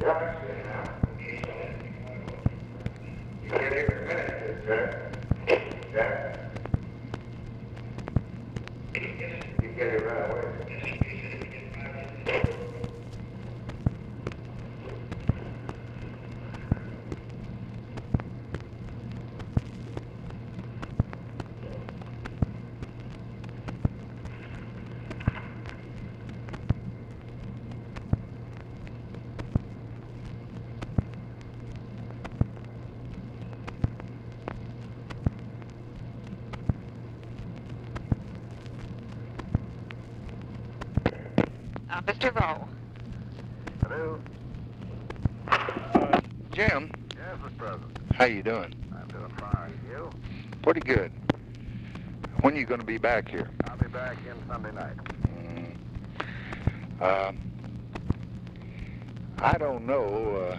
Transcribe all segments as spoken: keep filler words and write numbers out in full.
Yeah, I see now. You can't even finish it, sir. Yeah? You get it right away. Uh, Mister Rowe. Hello? Uh, Jim, Yes, Mister President. how you doing? I'm doing fine. You? Pretty good. When are you going to be back here? I'll be back in Sunday night. Mm. Um, I don't know.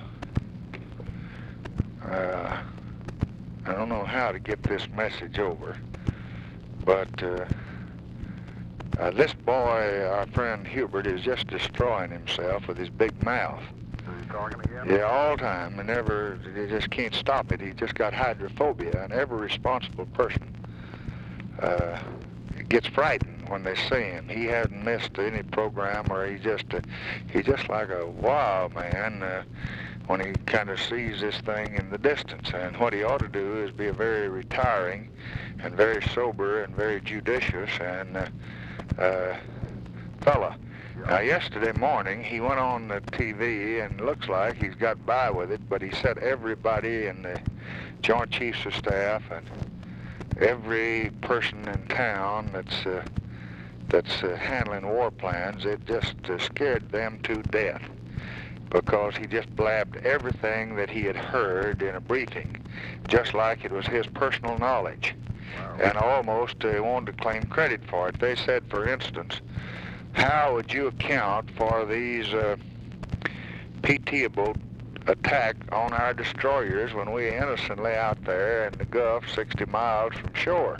Uh, uh, I don't know how to get this message over, but uh, uh, this boy, our friend Hubert, is just destroying himself with his big mouth. So you talking again? Yeah, all the time, and never, he just can't stop it. He just got hydrophobia, and every responsible person uh, gets frightened when they see him. He hasn't missed any program, or he just, uh, he's just like a wild man uh, when he kind of sees this thing in the distance. And what he ought to do is be a very retiring and very sober and very judicious and uh, uh, fella. Now, yesterday morning, he went on the T V, and looks like he's got by with it, but he said everybody in the Joint Chiefs of Staff and every person in town that's uh, that's uh, handling war plans, it just uh, scared them to death, because he just blabbed everything that he had heard in a briefing, just like it was his personal knowledge. Wow. And almost uh, wanted to claim credit for it. They said, for instance, how would you account for these uh, pitiable attack on our destroyers when we innocently out there in the Gulf sixty miles from shore?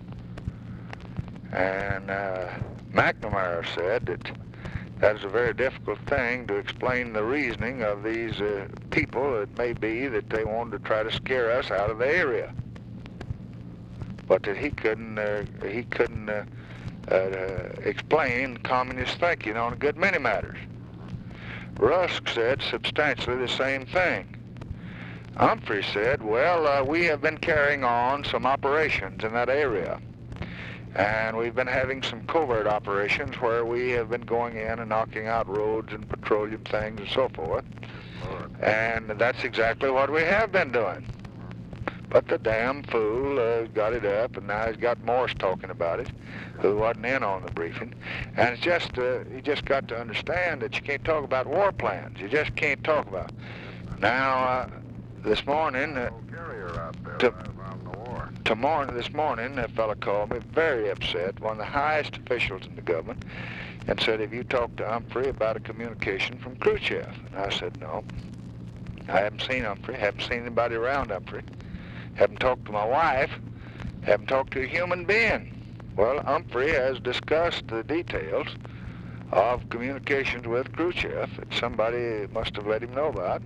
And uh, McNamara said that that is a very difficult thing to explain the reasoning of these uh, people. It may be that they wanted to try to scare us out of the area, but that he couldn't uh, he couldn't uh, uh, explain communist thinking on a good many matters. Rusk said substantially the same thing. Humphrey said, well, uh, we have been carrying on some operations in that area, and we've been having some covert operations where we have been going in and knocking out roads and petroleum things and so forth. And that's exactly what we have been doing. But the damn fool uh, got it up, and now he's got Morse talking about it, who wasn't in on the briefing. And it's just, uh, you just got to understand that you can't talk about war plans. You just can't talk about it. Now, uh, this morning, uh, Carrier out there to, on the war. tomorrow, this morning, a fellow called me very upset, one of the highest officials in the government, and said, have you talked to Humphrey about a communication from Khrushchev? And I said, no. I haven't seen Humphrey, haven't seen anybody around Humphrey. Haven't talked to my wife, haven't talked to a human being. Well, Humphrey has discussed the details of communications with Khrushchev that somebody must have let him know about,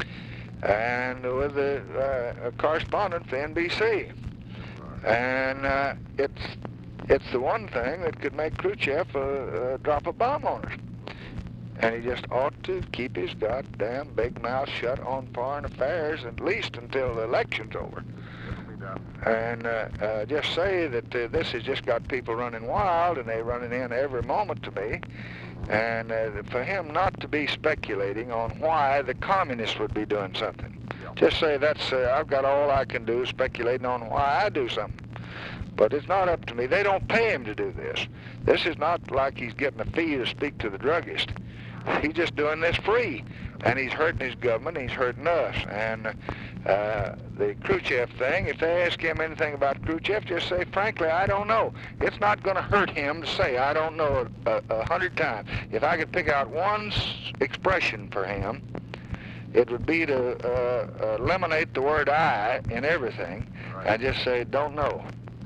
and with a, uh, a correspondent for N B C. And uh, it's it's the one thing that could make Khrushchev uh, uh, drop a bomb on us. And he just ought to keep his goddamn big mouth shut on foreign affairs, at least until the election's over. And uh, uh, just say that uh, this has just got people running wild, and they're running in every moment to me. And uh, for him not to be speculating on why the communists would be doing something. Just say that's, uh, I've got all I can do speculating on why I do something. But it's not up to me. They don't pay him to do this. This is not like he's getting a fee to speak to the druggist. He's just doing this free. And he's hurting his government, he's hurting us. And uh, the Khrushchev thing, if they ask him anything about Khrushchev, just say, frankly, I don't know. It's not going to hurt him to say, I don't know, a, a hundred times. If I could pick out one s expression for him, it would be to uh, eliminate the word I in everything, right, and just say, don't know.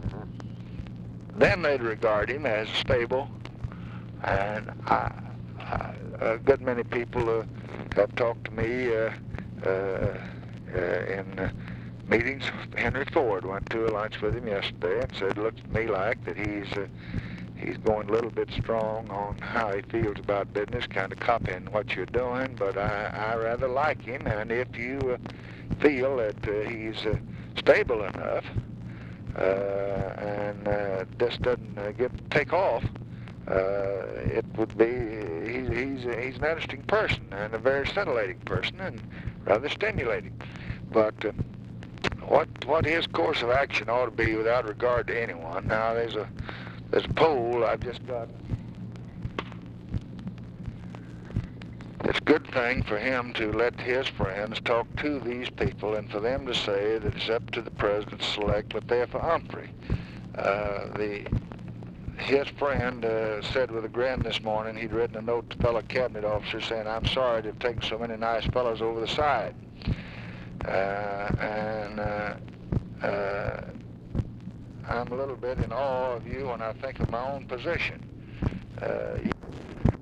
Mm-hmm. Then they'd regard him as stable, and I, I, a good many people uh, have talked to me uh, uh, uh, in uh, meetings. Henry Ford went to a lunch with him yesterday and said, looks to me like that he's uh, he's going a little bit strong on how he feels about business, kind of copying what you're doing, but I, I rather like him, and if you uh, feel that uh, he's uh, stable enough uh, and uh, this doesn't uh, get take off, uh, it would be, he's, he's, he's an interesting person and a very scintillating person and rather stimulating. But uh, what, what his course of action ought to be without regard to anyone, now there's a There's a poll I've just got. It's a good thing for him to let his friends talk to these people and for them to say that it's up to the president to select, but they're for Humphrey. Uh, the, his friend uh, said with a grin this morning he'd written a note to fellow cabinet officers saying, I'm sorry to have taken so many nice fellows over the side. Uh, and uh, uh, I'm a little bit in awe of you when I think of my own position. Uh,